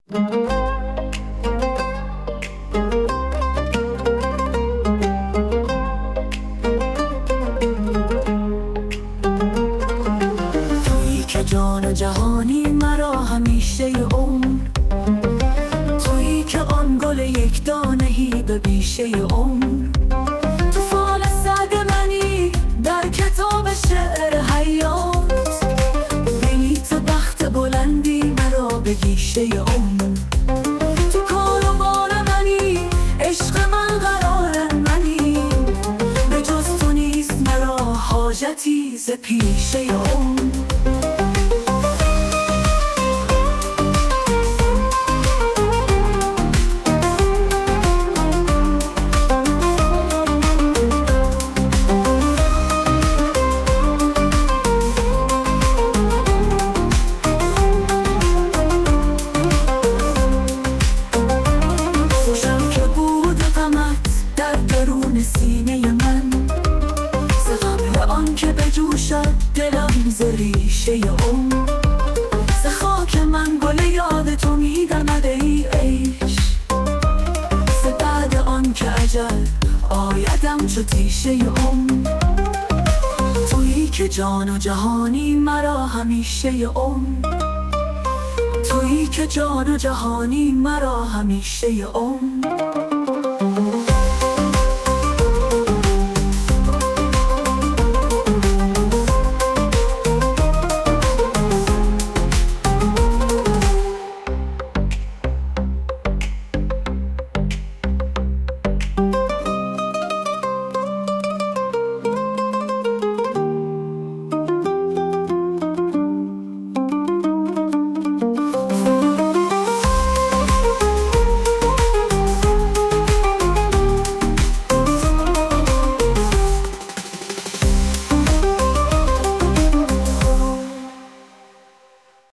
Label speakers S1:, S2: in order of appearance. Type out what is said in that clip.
S1: تویی که جان و جهانی مرا همیشه عمر، تویی که آن گل یک دانهی به بیشه عمر، تو فال سعد منی در کتاب شعر حیات، دلی تو بخت بلندی مرا به گیشه عمر، تو کار و بار منی عشق من قرار منی، به جز تو نیست مرا حاجتی ز پیشه عمر. سینه من ز قبل آن که بجوشد دلم ز ریشه عمر، ز خاک من گل یاد تو میدمد ای عیش، ز بعد آن که اجل آیدم چو تیشه عمر، تویی که جان و جهانی مرا همیشه عمر، تویی که جان و جهانی مرا همیشه عمر.